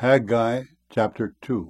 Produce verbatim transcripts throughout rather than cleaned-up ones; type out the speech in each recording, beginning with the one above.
Haggai chapter two.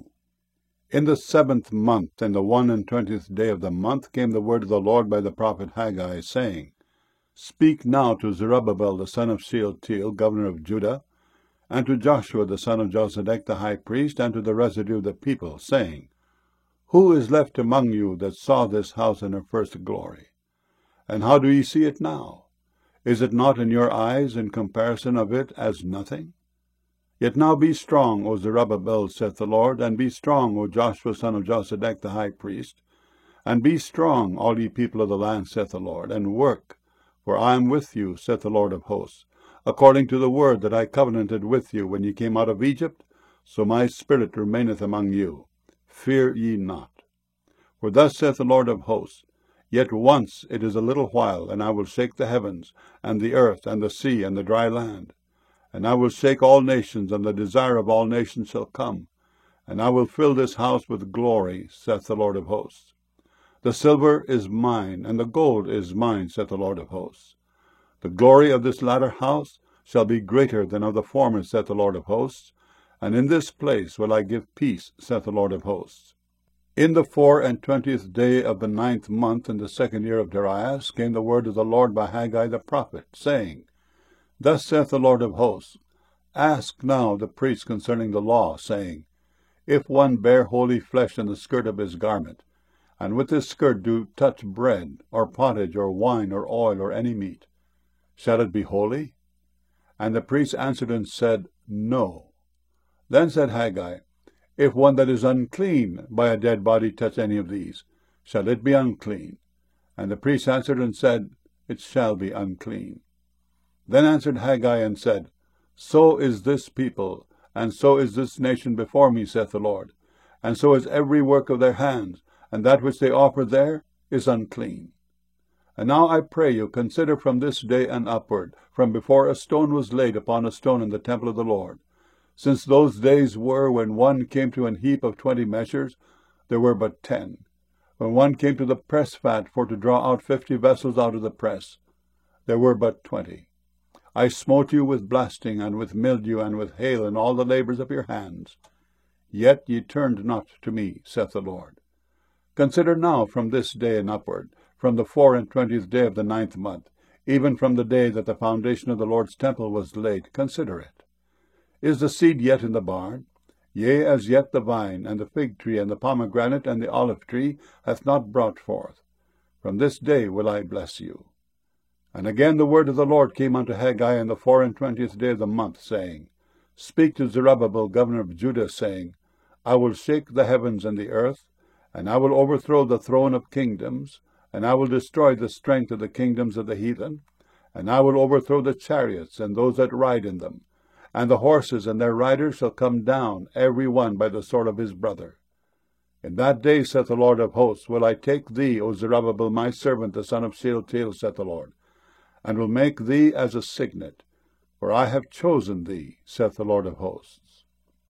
In the seventh month, in the one and twentieth day of the month, came the word of the Lord by the prophet Haggai, saying, Speak now to Zerubbabel the son of Shealtiel, governor of Judah, and to Joshua the son of Josedech the high priest, and to the residue of the people, saying, Who is left among you that saw this house in her first glory? And how do ye see it now? Is it not in your eyes in comparison of it as nothing? Yet now be strong, O Zerubbabel, saith the Lord, and be strong, O Joshua son of Josedech the high priest, and be strong, all ye people of the land, saith the Lord, and work, for I am with you, saith the Lord of hosts, according to the word that I covenanted with you when ye came out of Egypt, so my spirit remaineth among you. Fear ye not. For thus saith the Lord of hosts, Yet once it is a little while, and I will shake the heavens, and the earth, and the sea, and the dry land. And I will shake all nations, and the desire of all nations shall come. And I will fill this house with glory, saith the Lord of hosts. The silver is mine, and the gold is mine, saith the Lord of hosts. The glory of this latter house shall be greater than of the former, saith the Lord of hosts. And in this place will I give peace, saith the Lord of hosts. In the four and twentieth day of the ninth month, in the second year of Darius, came the word of the Lord by Haggai the prophet, saying, Thus saith the Lord of hosts, Ask now the priests concerning the law, saying, If one bear holy flesh in the skirt of his garment, and with his skirt do touch bread, or pottage, or wine, or oil, or any meat, shall it be holy? And the priests answered and said, No. Then said Haggai, If one that is unclean by a dead body touch any of these, shall it be unclean? And the priests answered and said, It shall be unclean. Then answered Haggai and said, So is this people, and so is this nation before me, saith the Lord, and so is every work of their hands, and that which they offer there is unclean. And now I pray you, consider from this day and upward, from before a stone was laid upon a stone in the temple of the Lord, since those days were when one came to an heap of twenty measures, there were but ten. When one came to the press fat for to draw out fifty vessels out of the press, there were but twenty. I smote you with blasting, and with mildew, and with hail, in all the labors of your hands. Yet ye turned not to me, saith the Lord. Consider now from this day and upward, from the four and twentieth day of the ninth month, even from the day that the foundation of the Lord's temple was laid, consider it. Is the seed yet in the barn? Yea, as yet the vine, and the fig tree, and the pomegranate, and the olive tree hath not brought forth. From this day will I bless you. And again the word of the Lord came unto Haggai in the four and twentieth day of the month, saying, Speak to Zerubbabel, governor of Judah, saying, I will shake the heavens and the earth, and I will overthrow the throne of kingdoms, and I will destroy the strength of the kingdoms of the heathen, and I will overthrow the chariots and those that ride in them, and the horses and their riders shall come down, every one by the sword of his brother. In that day, saith the Lord of hosts, will I take thee, O Zerubbabel, my servant, the son of Shealtiel, saith the Lord, and will make thee as a signet, for I have chosen thee, saith the Lord of hosts.